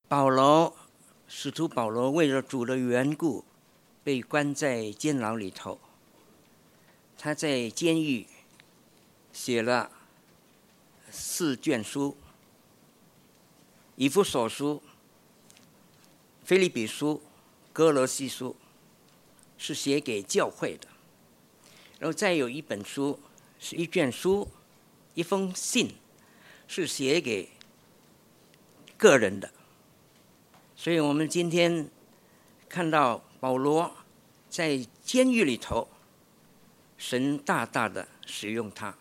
使徒保罗为了主的缘故，被关在监牢里头。他在监狱写了4卷书：以弗所书、腓立比书、哥罗西书，是写给教会的。然后再有一本书，是一卷书，一封信，是写给个人的。所以我们今天看到保罗在监狱里头，神大大的使用他。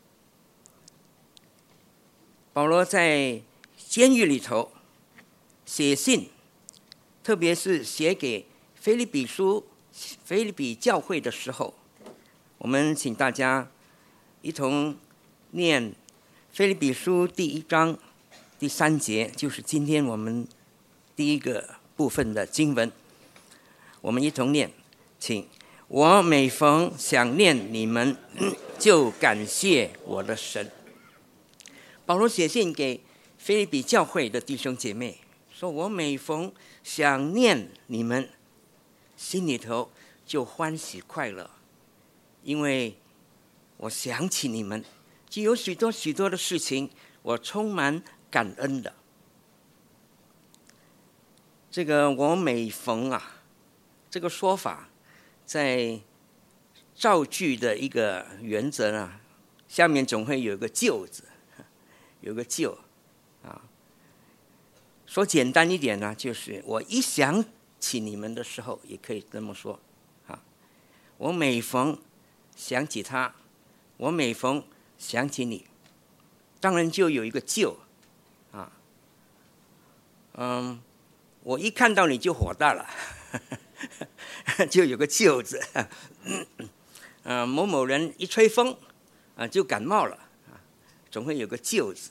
保罗在监狱里头写信，特别是写给腓立比教会的时候，我们请大家一同念腓立比书第1章第3节，就是今天我们第一个部分的经文。我们一同念，请。我每逢想念你们，就感谢我的神。保罗写信给腓立比教会的弟兄姐妹，说我每逢想念你们，心里头就欢喜快乐，因为我想起你们，就有许多许多的事情我充满感恩的。这个我每逢这个说法在造句的一个原则呢，下面总会有个就字，有个就说简单一点呢，就是我一想起你们的时候，也可以这么说我每逢想起他，我每逢想起你，当然就有一个就我一看到你就火大了就有个就字某某人一吹风就感冒了总会有个就字。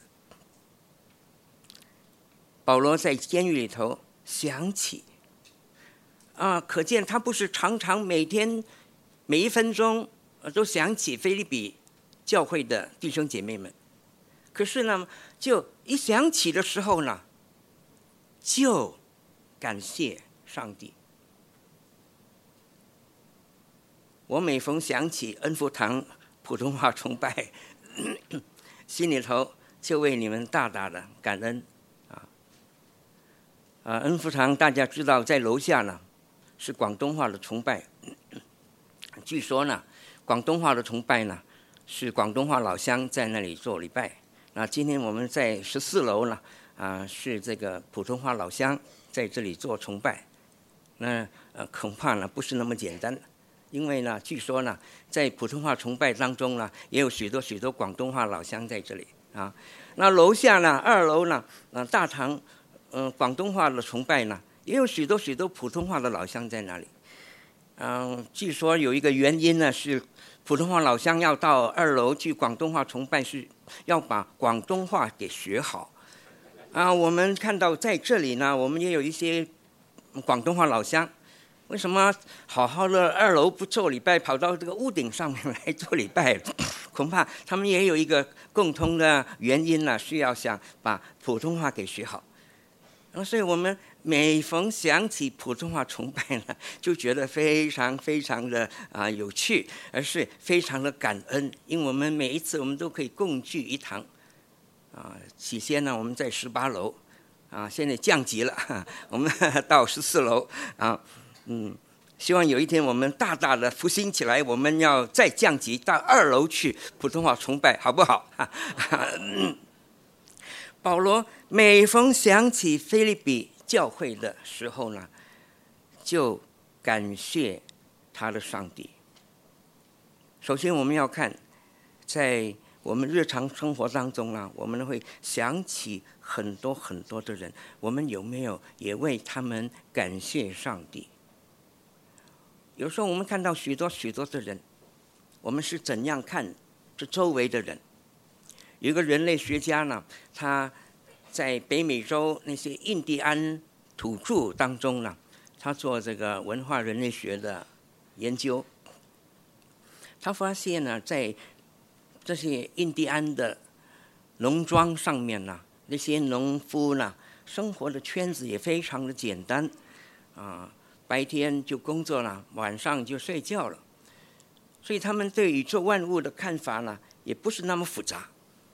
保罗在监狱里头想起可见他不是常常每天每1分钟都想起腓立比教会的弟兄姐妹们，可是呢，就一想起的时候呢，就感谢上帝。我每逢想起恩福堂普通话崇拜心里头就为你们大大的感恩恩福堂大家知道在楼下呢是广东话的崇拜，据说呢广东话的崇拜呢是广东话老乡在那里做礼拜。那今天我们在14楼呢是这个普通话老乡在这里做崇拜。那恐怕呢不是那么简单，因为呢据说呢在普通话崇拜当中呢也有许多许多广东话老乡在这里那楼下呢2楼呢大堂广东话的崇拜呢也有许多许多普通话的老乡在那里。据说有一个原因呢是普通话老乡要到2楼去广东话崇拜，是要把广东话给学好我们看到在这里呢，我们也有一些广东话老乡，为什么好好的2楼不做礼拜，跑到这个屋顶上面来做礼拜？恐怕他们也有一个共同的原因呢，是要想把普通话给学好。所以我们每逢想起普通话崇拜呢，就觉得非常非常的有趣，而是非常的感恩，因为我们每一次我们都可以共聚一堂起先呢我们在18楼现在降级了我们到14楼希望有一天我们大大的复兴起来，我们要再降级到2楼去普通话崇拜，好不好保罗每逢想起腓立比教会的时候呢，就感谢他的上帝。首先我们要看在我们日常生活当中呢，我们会想起很多很多的人，我们有没有也为他们感谢上帝？有时候我们看到许多许多的人，我们是怎样看这周围的人？有一个人类学家呢，他在北美洲那些印第安土著当中呢，他做这个文化人类学的研究。他发现呢，在这些印第安的农庄上面呢，那些农夫呢， 生活的圈子也非常的简单白天就工作了，晚上就睡觉了，所以他们对宇宙万物的看法呢，也不是那么复杂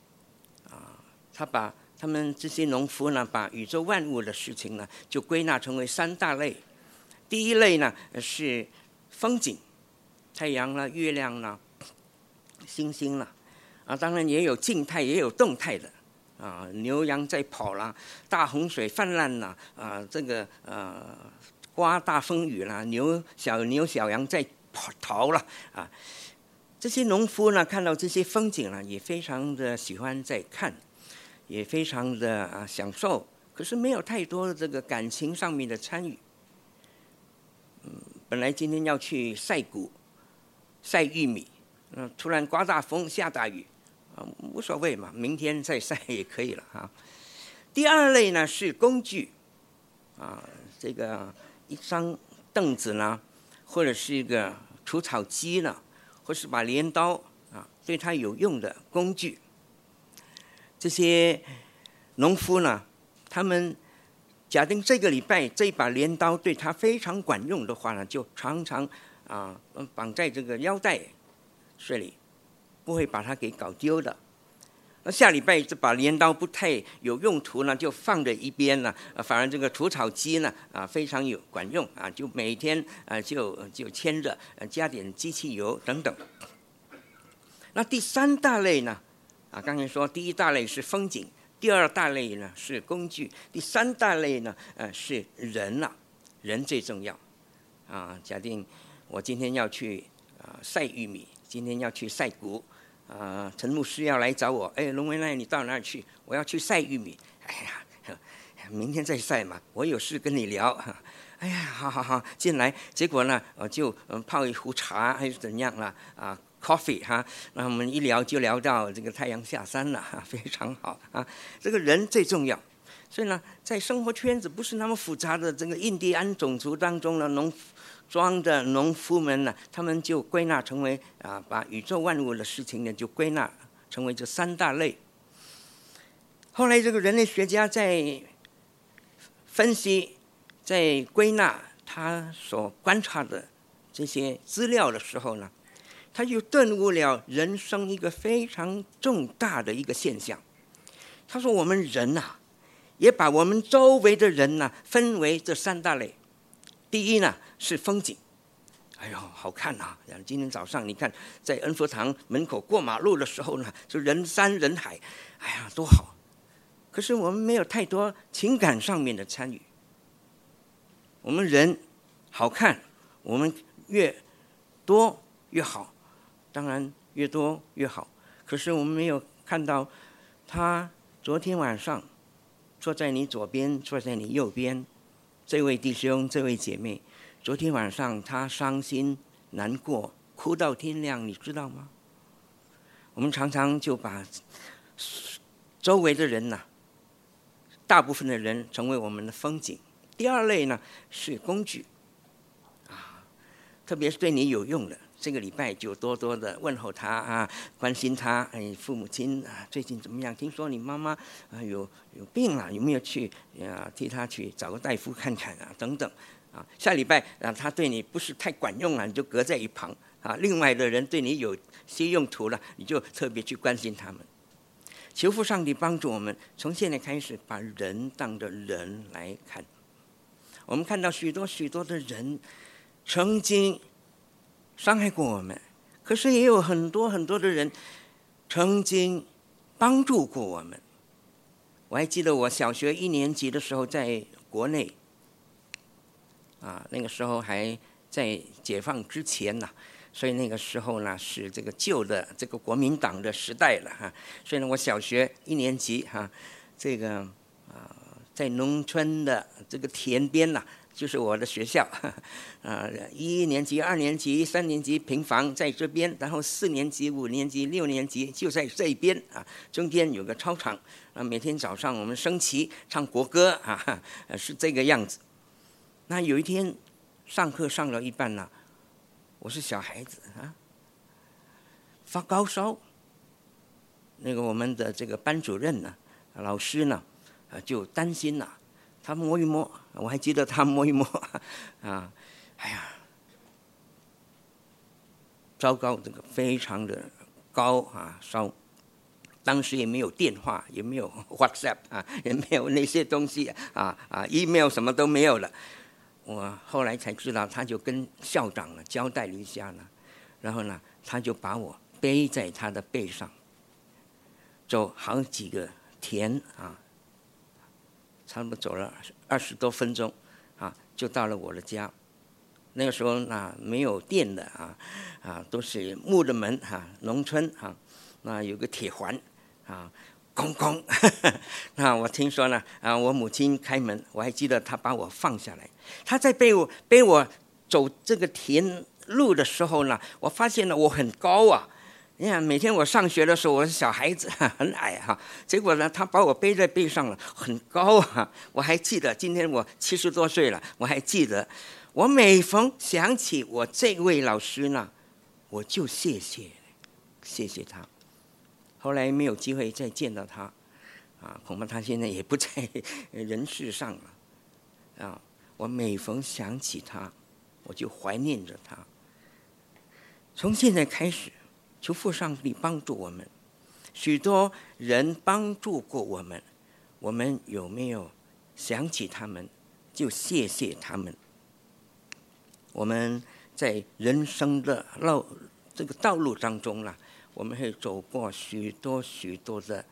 他们这些农夫呢，把宇宙万物的事情呢，就归纳成为3大类。第一类呢是风景，太阳啦、月亮啦、星星啦当然也有静态也有动态的牛羊在跑啦，大洪水泛滥啦刮大风雨啦，小牛小羊在逃了这些农夫呢看到这些风景呢，也非常的喜欢在看，也非常的享受，可是没有太多的这个感情上面的参与。本来今天要去晒谷晒玉米突然刮大风下大雨无所谓嘛，明天再晒也可以了第二类呢是工具这个一张凳子呢，或者是一个除草机呢，或是把镰刀对他有用的工具。这些农夫呢，他们假定这个礼拜这一把镰刀对他非常管用的话呢，就常常绑在这个腰带这里，不会把它给搞丢的。那下礼拜这把镰刀不太有用途呢，就放在一边了反而这个除草机呢非常有管用就每天就牵着加点机器油等等。那第3大类呢刚才说第1大类是风景，第2大类呢是工具，第3大类呢是人人最重要假定我今天要去晒玉米，今天要去晒谷陈牧师要来找我，龙维奈你到哪儿去？我要去晒玉米。哎呀，明天再晒嘛，我有事跟你聊。哎呀，好，进来。结果呢，就泡一壶茶还是怎样了coffee 那我们一聊就聊到这个太阳下山了非常好这个人最重要。所以呢，在生活圈子不是那么复杂的这个印第安种族当中呢，农庄的农夫们呢，他们就归纳成为把宇宙万物的事情呢，就归纳成为这3大类。后来这个人类学家在分析、在归纳他所观察的这些资料的时候呢，他就顿悟了人生一个非常重大的一个现象。他说我们人也把我们周围的人分为这3大类。第一呢是风景，哎呦好看今天早上你看在恩福堂门口过马路的时候呢，就人山人海，哎呀多好。可是我们没有太多情感上面的参与。我们人好看，我们越多越好，当然越多越好。可是我们没有看到他昨天晚上坐在你左边，坐在你右边，这位弟兄这位姐妹，昨天晚上他伤心难过哭到天亮，你知道吗？我们常常就把周围的人大部分的人成为我们的风景。第2类呢是工具特别是对你有用的，这个礼拜就多多的问候他关心他父母亲最近怎么样？听说你妈妈有病了，有没有去替他去找个大夫看看等等下礼拜他对你不是太管用你就隔在一旁另外的人对你有些用途了，你就特别去关心他们。求父上帝帮助我们，从现在开始把人当着人来看。我们看到许多许多的人曾经伤害过我们，可是也有很多很多的人曾经帮助过我们。我还记得我小学1年级的时候在国内那个时候还在解放之前所以那个时候呢是这个旧的这个国民党的时代了所以呢我小学1年级这个在农村的这个田边就是我的学校1年级、2年级、3年级平房在这边，然后4年级、5年级、6年级就在这边中间有个操场每天早上我们升旗唱国歌是这个样子。那有一天上课上了一半我是小孩子发高烧，那个我们的这个班主任老师就担心他摸一摸，我还记得他摸一摸啊，哎呀，糟糕，这个非常的高啊，烧。当时也没有电话，也没有 WhatsApp 啊，也没有那些东西，email 什么都没有了。我后来才知道，他就跟校长呢交代了一下呢，然后呢，他就把我背在他的背上，走好几个田啊，差不多走了20多分钟啊，就到了我的家。那个时候没有电的都是木的门农村那有个铁环空空那我听说呢我母亲开门，我还记得她把我放下来，她在背我走这个田路的时候呢，我发现了我很高啊。你看每天我上学的时候，我是小孩子很矮结果呢她把我背在背上了，很高我还记得，今天我70多岁了，我还记得，我每逢想起我这位老师呢，我就谢谢他。后来没有机会再见到他恐怕他现在也不在人世上了我每逢想起他，我就怀念着他。从现在开始，求父上帝帮助我们。许多人帮助过我们，我们有没有想起他们就谢谢他们？我们在人生的这个道路当中我们会走过许多的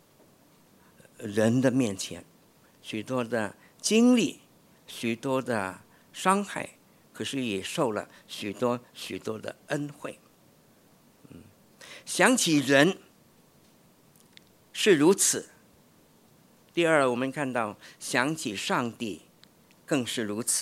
人的面前，许多的经历，许多的伤害，可是也受了许多的恩惠。想起人是如此。第二，我们看到想起上帝更是如此。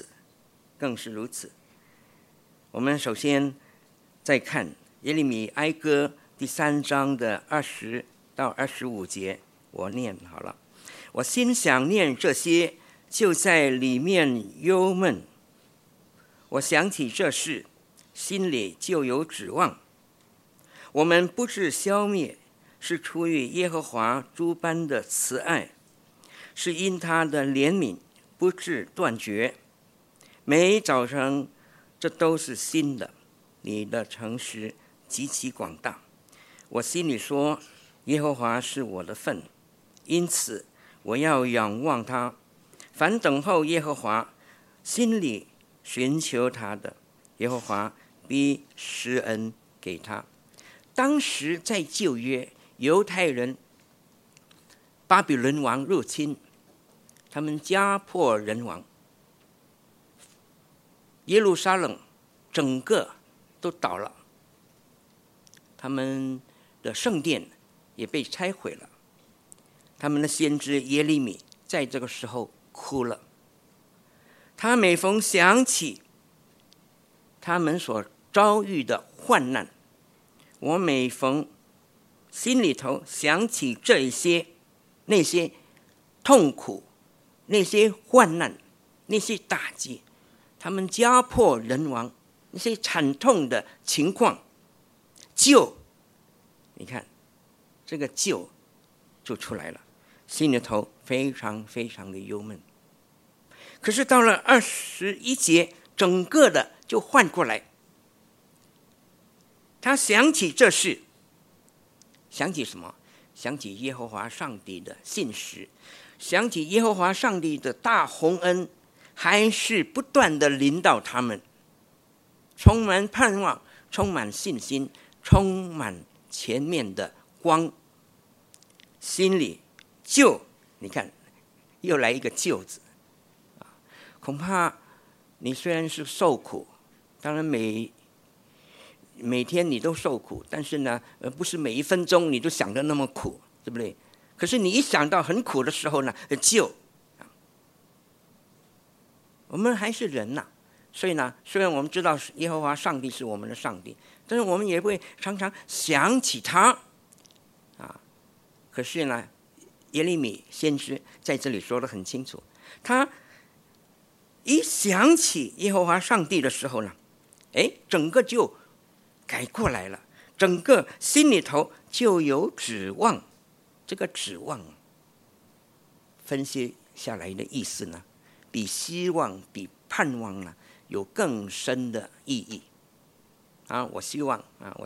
我们首先再看耶利米哀歌第3章的20到25节，我念好了。我心想念这些，就在里面忧闷。我想起这事，心里就有指望。我们不致消灭，是出于耶和华诸般的慈爱，是因他的怜悯不致断绝。每早晨，这都是新的。你的诚实极其广大。我心里说，耶和华是我的份，因此我要仰望他。凡等候耶和华，心里寻求他的，耶和华必施恩给他。当时在旧约，犹太人巴比伦王入侵，他们家破人亡，耶路撒冷整个都倒了，他们的圣殿也被拆毁了。他们的先知耶利米在这个时候哭了，他每逢想起他们所遭遇的患难，我每逢心里头想起这些那些痛苦，那些患难，那些打击，他们家破人亡，那些惨痛的情况，你看这个就出来了，心里头非常的忧闷。可是到了21节，整个的就换过来。他想起这事，想起什么？想起耶和华上帝的信实，想起耶和华上帝的大宏恩，还是不断的临到他们，充满盼望，充满信心，充满前面的光。心里你看又来一个就字恐怕你虽然是受苦，当然每天你都受苦，但是呢不是每一分钟你都想得那么苦，对不对？可是你一想到很苦的时候呢，我们还是人所以呢，虽然我们知道耶和华上帝是我们的上帝，但是我们也会常常想起他可是呢，耶利米先知在这里说得很清楚，他一想起耶和华上帝的时候呢，整个就改过来了，整个心里头就有指望。这个指望分析下来的意思呢，比希望、比盼望呢有更深的意义。我希望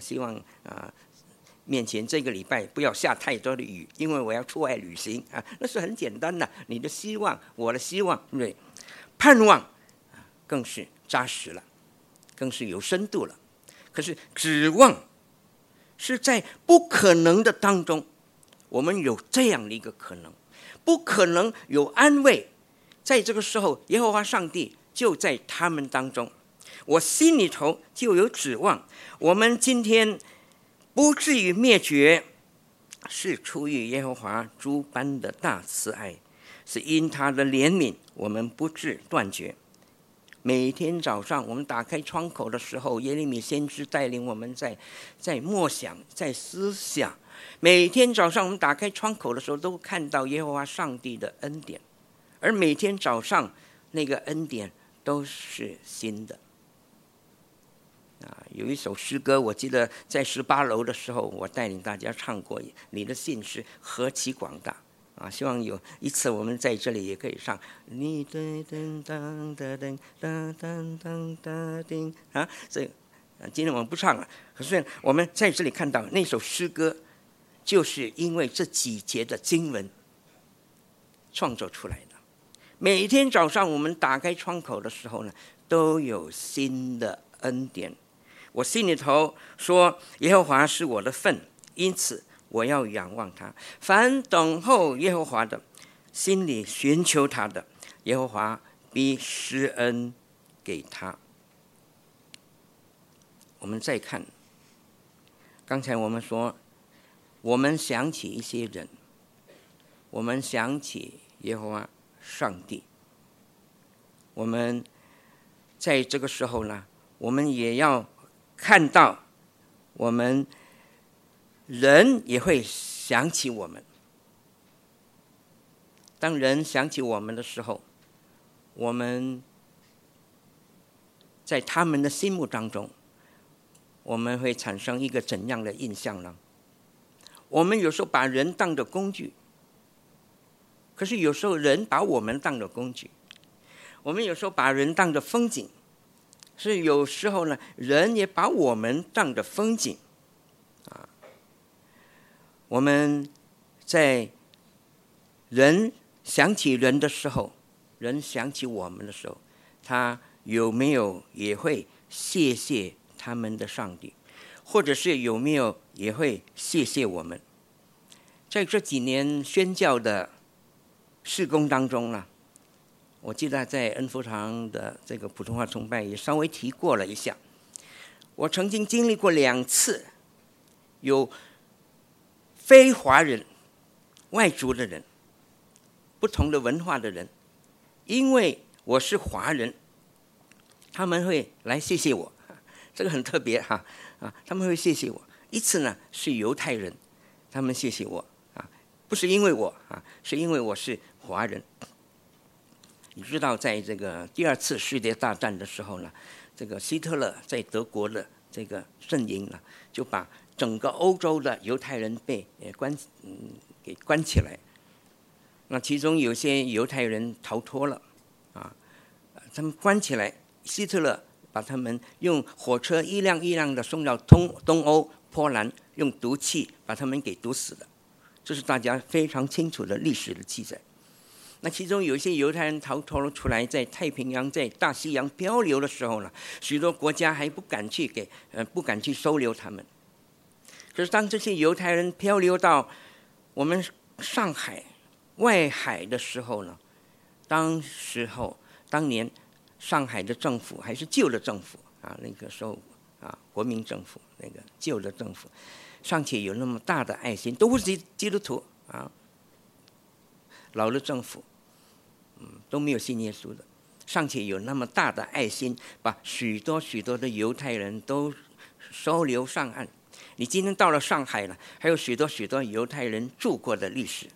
面前这个礼拜不要下太多的雨，因为我要出外旅行那是很简单的。你的希望，我的希望，对不对？盼望更是扎实了，更是有深度了。可是指望是在不可能的当中，我们有这样的一个可能，不可能有安慰。在这个时候，耶和华上帝就在他们当中，我心里头就有指望。我们今天不至于灭绝，是出于耶和华诸般的大慈爱，是因他的怜悯，我们不致断绝。每天早上我们打开窗口的时候，耶利米先知带领我们在默想，在思想。每天早上我们打开窗口的时候，都看到耶和华上帝的恩典，而每天早上那个恩典都是新的。有一首诗歌，我记得在18楼的时候，我带领大家唱过。你的信是何其广大希望有一次我们在这里也可以唱。你噔噔噔噔噔噔噔噔噔噔所以今天我们不唱了。可是我们在这里看到那首诗歌，就是因为这几节的经文创作出来的。每天早上我们打开窗口的时候呢，都有新的恩典。我心里头说，耶和华是我的份，因此我要仰望他。凡等候耶和华的，心里寻求他的，耶和华必施恩给他。我们再看，刚才我们说，我们想起一些人，我们想起耶和华上帝，我们在这个时候呢，我们也要看到，我们人也会想起我们。当人想起我们的时候，我们在他们的心目当中，我们会产生一个怎样的印象呢？我们有时候把人当作工具，可是有时候人把我们当作工具。我们有时候把人当作风景，是有时候呢，人也把我们当作风景我们在人想起人的时候，人想起我们的时候，他有没有也会谢谢他们的上帝，或者是有没有也会谢谢我们？在这几年宣教的事工当中呢，我记得在恩福堂的这个普通话崇拜也稍微提过了一下。我曾经经历过2次，有非华人、外族的人，不同的文化的人，因为我是华人，他们会来谢谢我，这个很特别他们会谢谢我。一次呢是犹太人，他们谢谢我不是因为我是因为我是华人。你知道，在这个第2次世界大战的时候呢，这个希特勒在德国的这个阵营呢，就把整个欧洲的犹太人被给关起来。那其中有些犹太人逃脱了他们关起来，希特勒把他们用火车一辆一辆的送到东欧波兰，用毒气把他们给毒死的。这是大家非常清楚的历史的记载。那其中有一些犹太人逃脱了出来，在太平洋、在大西洋漂流的时候呢，许多国家还不敢去收留他们。可是当这些犹太人漂流到我们上海外海的时候呢，当年上海的政府还是旧的政府那个时候国民政府，那个旧的政府尚且有那么大的爱心，都不是基督徒老的政府都没有信耶稣的，尚且有那么大的爱心，把许多许多的犹太人都收留上岸。你今天到了上海了，还有许多许多犹太人住过的历史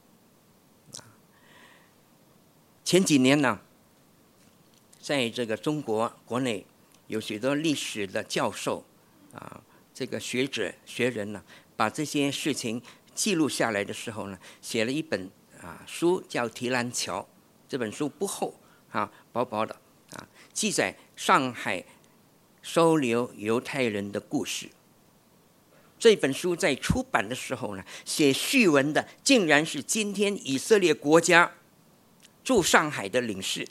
前几年呢，在这个中国国内有许多历史的教授这个学者学人呢，把这些事情记录下来的时候呢，写了一本书叫《提篮桥》，这本书不厚薄薄的记载上海收留犹太人的故事。这本书在出版的时候呢，写序文的竟然是今天以色列国家驻上海的领事，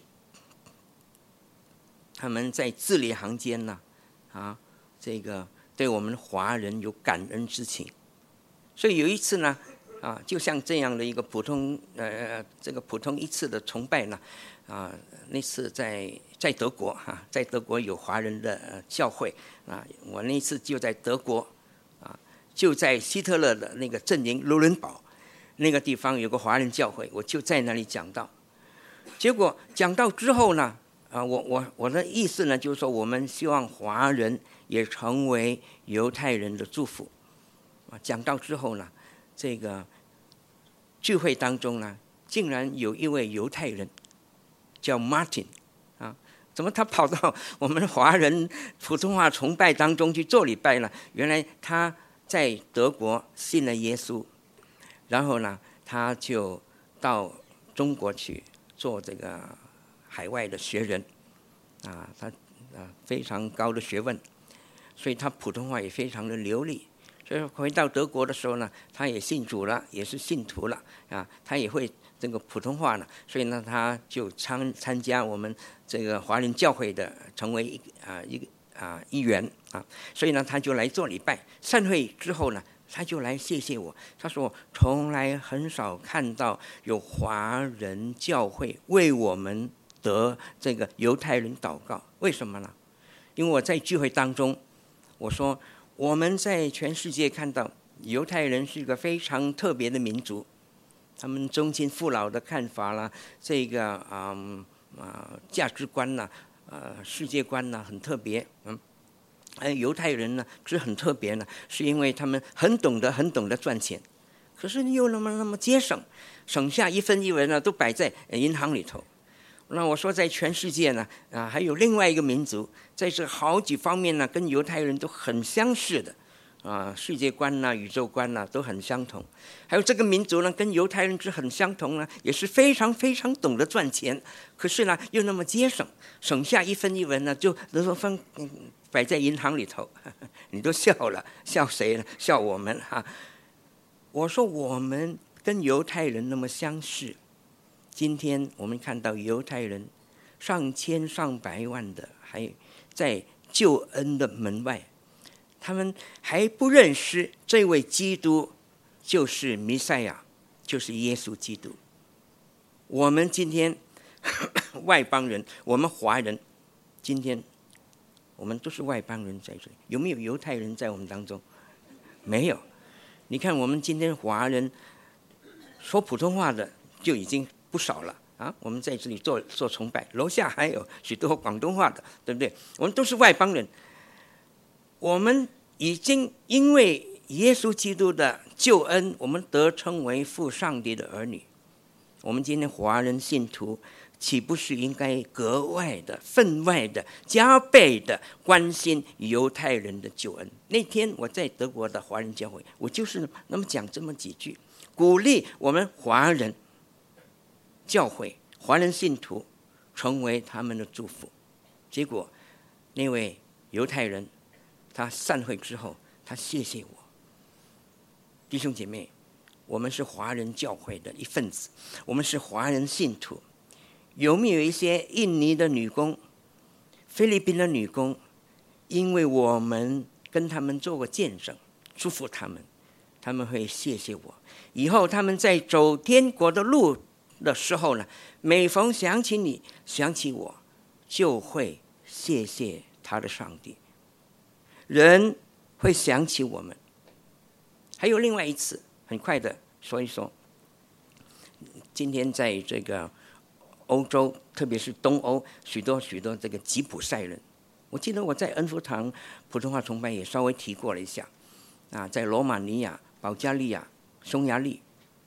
他们在字里行间呢，这个对我们华人有感恩之情。所以有一次呢，就像这样的一个普通一次的崇拜呢，那次在德国在德国有华人的教会我那次就在德国就在希特勒的那个阵营卢伦堡那个地方有个华人教会，我就在那里讲道。结果讲道之后呢，我的意思呢，就是说我们希望华人也成为犹太人的祝福。讲道之后呢，这个聚会当中呢，竟然有一位犹太人叫 Martin 怎么他跑到我们华人普通话崇拜当中去做礼拜呢？原来他在德国信了耶稣，然后呢，他就到中国去做这个海外的学人他非常高的学问，所以他普通话也非常的流利。所以回到德国的时候呢，他也信主了，也是信徒了他也会这个普通话呢，所以呢，他就参加我们这个华人教会的，成为一员所以呢，他就来做礼拜。散会之后呢，他就来谢谢我，他说从来很少看到有华人教会为我们的这个犹太人祷告。为什么呢？因为我在聚会当中我说，我们在全世界看到犹太人是一个非常特别的民族，他们忠亲父老的看法啦，这个价值观啦，世界观啦，很特别。犹太人呢是很特别呢，是因为他们很懂得赚钱，可是又那么节省，省下一分一文呢都摆在银行里头。那我说在全世界呢还有另外一个民族，在这好几方面呢跟犹太人都很相似的世界观宇宙观都很相同。还有这个民族呢跟犹太人是很相同呢，也是非常非常懂得赚钱，可是呢又那么节省，省下一分一文呢就摆在银行里头。你都笑了，笑谁呢？笑我们我说我们跟犹太人那么相似，今天我们看到犹太人上千上百万的还在救恩的门外，他们还不认识这位基督就是弥赛亚，就是耶稣基督。我们今天外邦人，我们华人今天我们都是外邦人在这里，有没有犹太人在我们当中？没有。你看我们今天华人说普通话的就已经不少了我们在这里做崇拜，楼下还有许多广东话的，对不对？我们都是外邦人，我们已经因为耶稣基督的救恩，我们得称为父上帝的儿女。我们今天华人信徒岂不是应该格外的分外的加倍的关心犹太人的救恩？那天我在德国的华人教会，我就是那么讲这么几句，鼓励我们华人教会华人信徒成为他们的祝福。结果那位犹太人他散会之后，他谢谢我。弟兄姐妹，我们是华人教会的一份子，我们是华人信徒。有没有一些印尼的女工、菲律宾的女工，因为我们跟他们做过见证，祝福他们，他们会谢谢我。以后他们在走天国的路的时候呢，每逢想起你、想起我，就会谢谢他的上帝。人会想起我们。还有另外一次，很快的说一说。今天在这个欧洲，特别是东欧，许多这个吉普赛人，我记得我在恩福堂普通话崇拜也稍微提过了一下在罗马尼亚、保加利亚、匈牙利，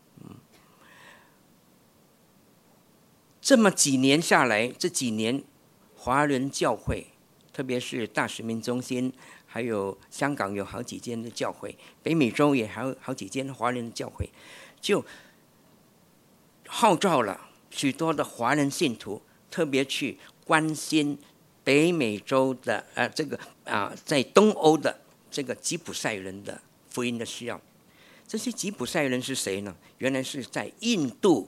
这么几年下来，这几年华人教会，特别是大使命中心，还有香港有好几间的教会，北美洲也还有好几间华人教会，就号召了许多的华人信徒，特别去关心北美洲的在东欧的这个吉普赛人的福音的需要。这些吉普赛人是谁呢？原来是在印度，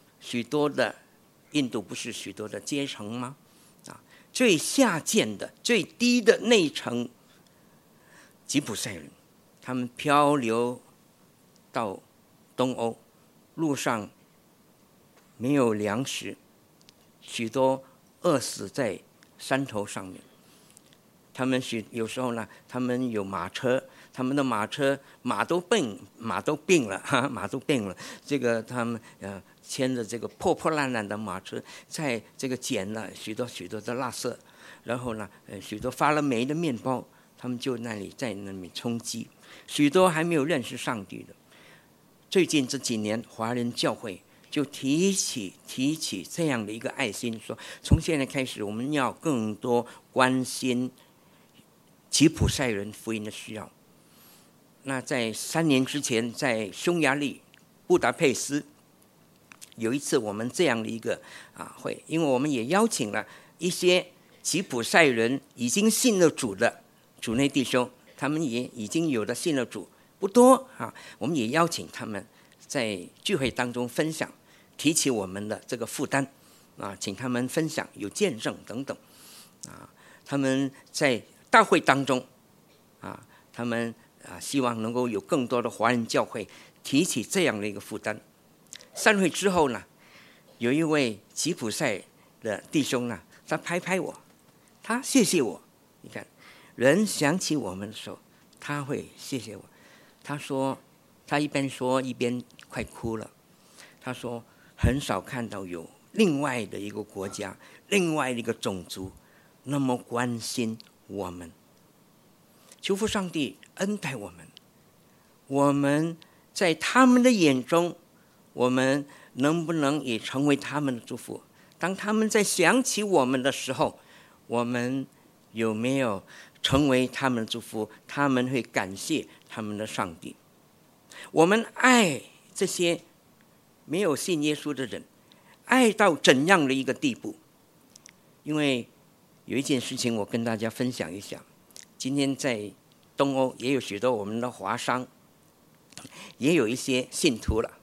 印度不是许多的阶层吗？最下贱的、最低的那层吉普赛人，他们漂流到东欧，路上没有粮食，许多饿死在山头上面。他们有时候呢，他们有马车，他们的马都病了。这个他们牵着这个破破烂烂的马车，在这个捡了许多的垃圾，然后呢，许多发了霉的面包，他们就在那里充饥。许多还没有认识上帝的。最近这几年，华人教会就提起这样的一个爱心，说从现在开始，我们要更多关心吉普赛人福音的需要。那在3年之前，在匈牙利布达佩斯有一次我们这样的一个会，因为我们也邀请了一些吉普赛人已经信了主的主内弟兄，他们也已经有的信了主不多我们也邀请他们在聚会当中分享，提起我们的这个负担请他们分享有见证等等他们在大会当中他们希望能够有更多的华人教会提起这样的一个负担。散会之后呢，有一位吉普赛的弟兄呢，他拍我，他谢谢我。你看，人想起我们的时候，他会谢谢我。他说，他一边说一边快哭了。他说，很少看到有另外的一个国家、另外的一个种族那么关心我们。求父上帝恩待我们，我们在他们的眼中，我们能不能也成为他们的祝福？当他们在想起我们的时候，我们有没有成为他们的祝福？他们会感谢他们的上帝。我们爱这些没有信耶稣的人，爱到怎样的一个地步？因为有一件事情我跟大家分享一下。今天在东欧也有许多我们的华商，也有一些信徒了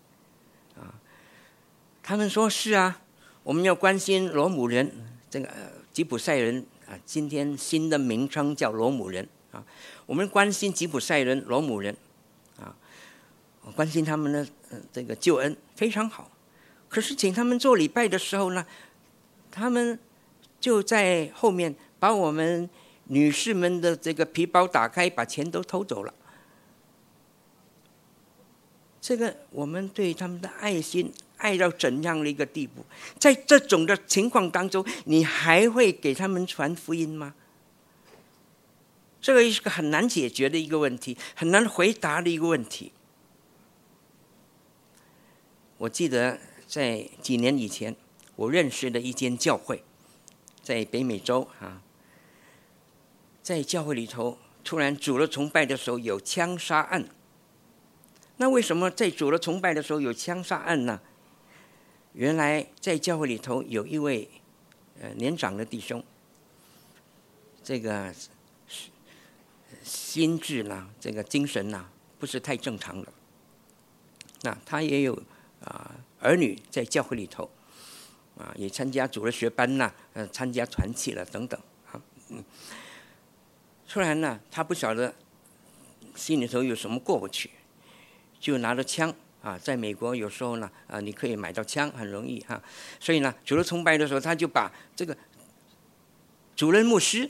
他们说是我们要关心罗姆人，这个吉普赛人今天新的名称叫罗姆人我们关心吉普赛人、罗姆人关心他们的这个救恩非常好。可是请他们做礼拜的时候呢，他们就在后面把我们女士们的这个皮包打开，把钱都偷走了。这个我们对他们的爱心爱到怎样的一个地步？在这种的情况当中，你还会给他们传福音吗？这个是个很难解决的一个问题，很难回答的一个问题。我记得在几年以前，我认识的一间教会，在北美洲在教会里头，突然主日崇拜的时候有枪杀案。那为什么在主日崇拜的时候有枪杀案呢？原来在教会里头有一位年长的弟兄，这个心智呢，这个精神呢，不是太正常了。那他也有儿女在教会里头也参加主日学班参加团契了等等突然呢，他不晓得心里头有什么过不去，就拿着枪在美国有时候呢你可以买到枪很容易所以呢，主日崇拜的时候，他就把这个主任牧师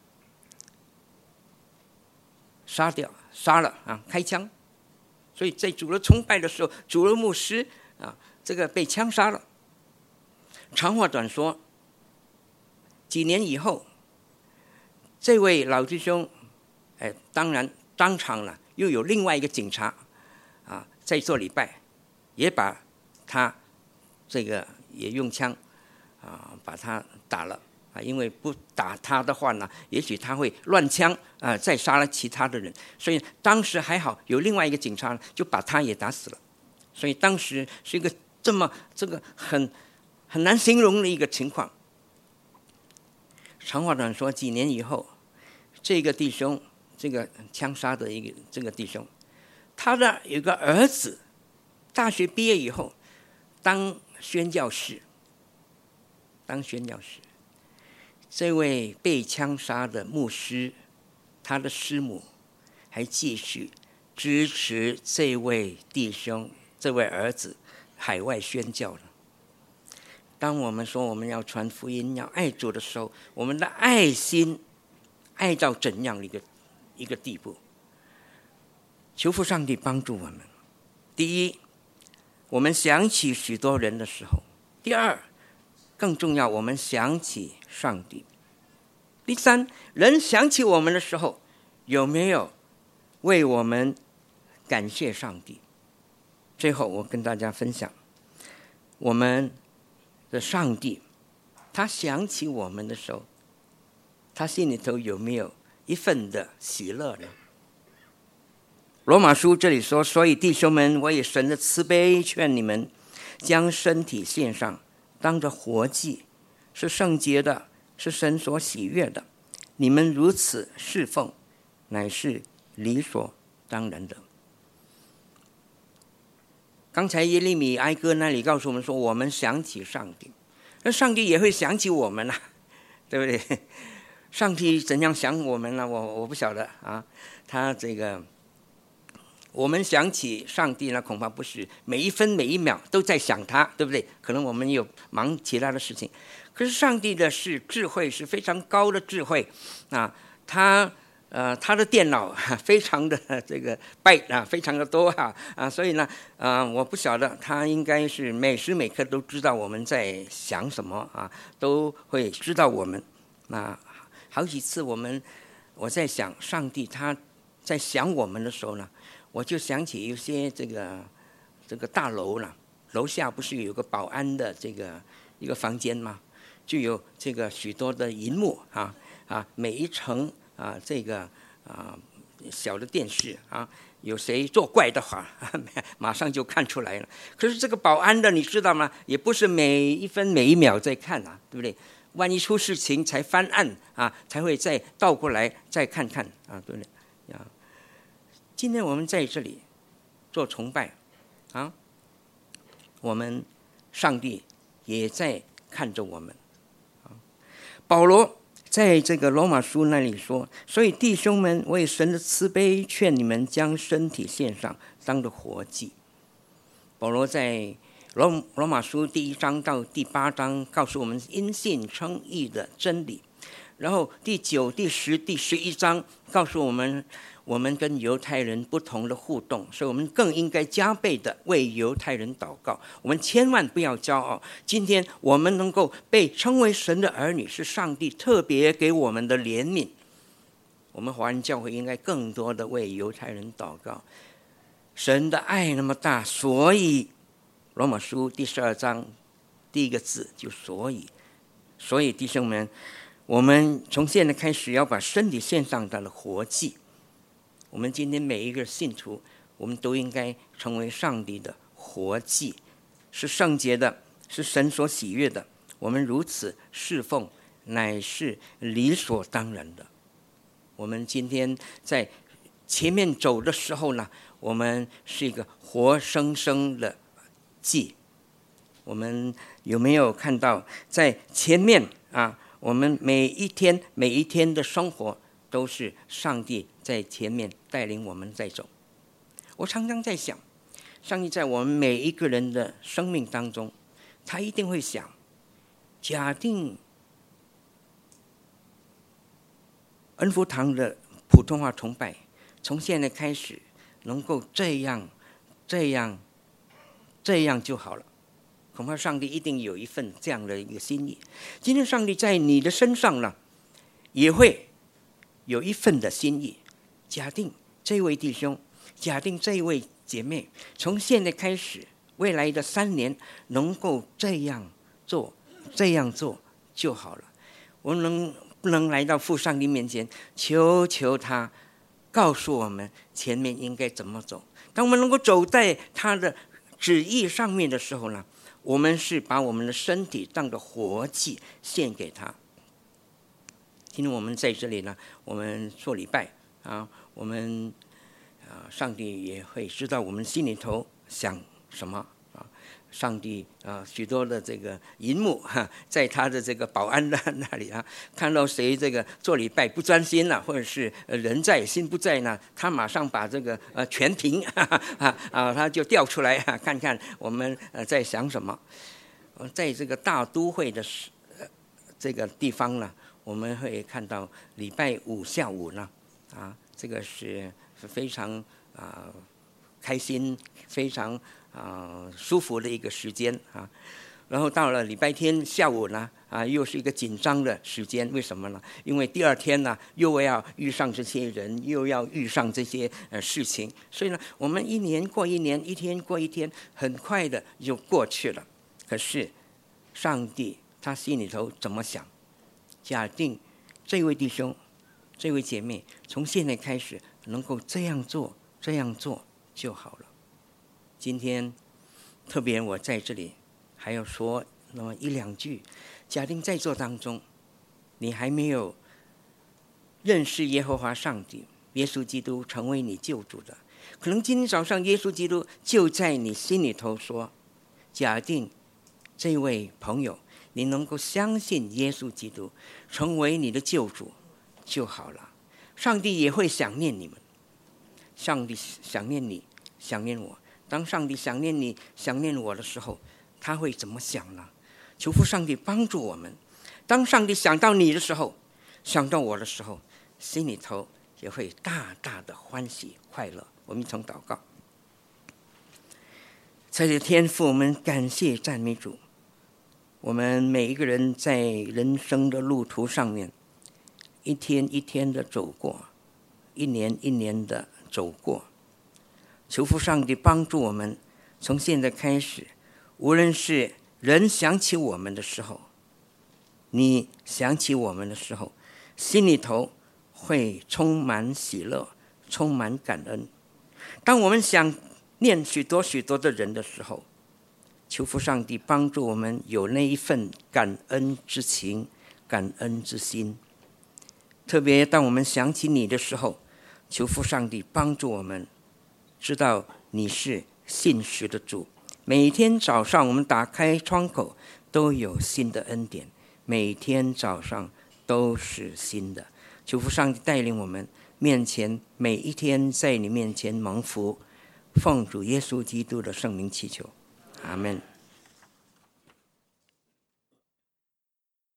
杀了开枪。所以在主日崇拜的时候，主任牧师这个被枪杀了。长话短说，几年以后，这位老弟兄当然当场了又有另外一个警察在做礼拜，也把他这个也用枪把他打了因为不打他的话呢，也许他会乱枪再杀了其他的人。所以当时还好有另外一个警察就把他也打死了。所以当时是一个这个很难形容的一个情况。长话短说，几年以后，这个弟兄，这个枪杀的这个弟兄，他的有个儿子，大学毕业以后当宣教士。这位被枪杀的牧师，他的师母还继续支持这位弟兄、这位儿子海外宣教了。当我们说我们要传福音、要爱主的时候，我们的爱心爱到怎样的一个地步？求父上帝帮助我们。第一，我们想起许多人的时候；第二，更重要，我们想起上帝；第三，人想起我们的时候，有没有为我们感谢上帝？最后，我跟大家分享，我们的上帝，他想起我们的时候，他心里头有没有一份的喜乐呢？罗马书这里说，所以弟兄们，我以神的慈悲劝你们，将身体献上，当着活祭，是圣洁的，是神所喜悦的。你们如此侍奉，乃是理所当然的。刚才耶利米哀歌那里告诉我们说，我们想起上帝，那上帝也会想起我们啊，对不对？上帝怎样想我们呢？我不晓得啊。他这个，我们想起上帝呢，恐怕不是每一分每一秒都在想他，对不对？可能我们有忙其他的事情，可是上帝的是智慧，是非常高的智慧啊。他的电脑非常的这个byte啊，非常的多所以呢我不晓得他应该是每时每刻都知道我们在想什么都会知道我们好几次我在想上帝他在想我们的时候呢，我就想起有些这个大楼了，楼下不是有个保安的这个一个房间吗？就有这个许多的萤幕每一层这个小的电视有谁作怪的话马上就看出来了。可是这个保安的你知道吗？也不是每一分每一秒在看对不对？万一出事情才翻案才会再倒过来再看看对不对？今天我们在这里做崇拜我们上帝也在看着我们保罗在这个罗马书那里说，所以弟兄们，我以神的慈悲劝你们将身体献上，当作活祭。保罗在罗马书第1章到第8章告诉我们因信称义的真理，然后第9、第10、第11章告诉我们跟犹太人不同的互动，所以我们更应该加倍的为犹太人祷告。我们千万不要骄傲，今天我们能够被称为神的儿女，是上帝特别给我们的怜悯。我们华人教会应该更多的为犹太人祷告。神的爱那么大，所以罗马书第12章第一个字就所以弟兄们，我们从现在开始要把身体献上当了活祭。我们今天每一个信徒，我们都应该成为上帝的活祭，是圣洁的，是神所喜悦的。我们如此侍奉，乃是理所当然的。我们今天在前面走的时候呢，我们是一个活生生的祭。我们有没有看到在前面我们每一天的生活都是上帝在前面带领我们在走。我常常在想，上帝在我们每一个人的生命当中，他一定会想，假定恩福堂的普通话崇拜从现在开始能够这样就好了，恐怕上帝一定有一份这样的一个心意。今天上帝在你的身上呢，也会有一份的心意。假定这位弟兄，假定这位姐妹，从现在开始未来的3年能够这样做就好了。我们不能来到父上帝面前求他告诉我们前面应该怎么走。当我们能够走在他的旨意上面的时候呢， 我们是把我们的身体当作活祭献给他。今天我们在这里呢，我们做礼拜啊，我们上帝也会知道我们心里头想什么啊。上帝许多的这个荧幕在他的这个保安的那里啊，看到谁这个做礼拜不专心了，或者是人在心不在呢，他马上把这个全屏他就调出来看看我们在想什么。在这个大都会的这个地方呢，我们会看到礼拜五下午呢这个是非常开心，非常舒服的一个时间然后到了礼拜天下午呢又是一个紧张的时间。为什么呢？因为第二天呢又要遇上这些人，又要遇上这些事情，所以呢我们一年过一年，一天过一天，很快的就过去了。可是上帝他心里头怎么想？假定这位弟兄这位姐妹从现在开始能够这样做就好了。今天特别我在这里还要说那么一两句。假定在座当中你还没有认识耶和华上帝，耶稣基督成为你救主的，可能今天早上耶稣基督就在你心里头说，假定这位朋友你能够相信耶稣基督成为你的救主就好了。上帝也会想念你们，上帝想念你，想念我。当上帝想念你，想念我的时候，他会怎么想呢？求父上帝帮助我们，当上帝想到你的时候，想到我的时候，心里头也会大大的欢喜快乐。我们一同祷告。在这天父，我们感谢赞美主。我们每一个人在人生的路途上面，一天一天的走过，一年一年的走过。求父上帝帮助我们，从现在开始，无论是人想起我们的时候，你想起我们的时候，心里头会充满喜乐，充满感恩。当我们想念许多许多的人的时候，求父上帝帮助我们有那一份感恩之情，感恩之心。特别当我们想起你的时候，求父上帝帮助我们知道你是信实的主。每天早上我们打开窗口都有新的恩典，每天早上都是新的。求父上帝带领我们面前每一天在你面前蒙福，奉主耶稣基督的圣名祈求，阿们。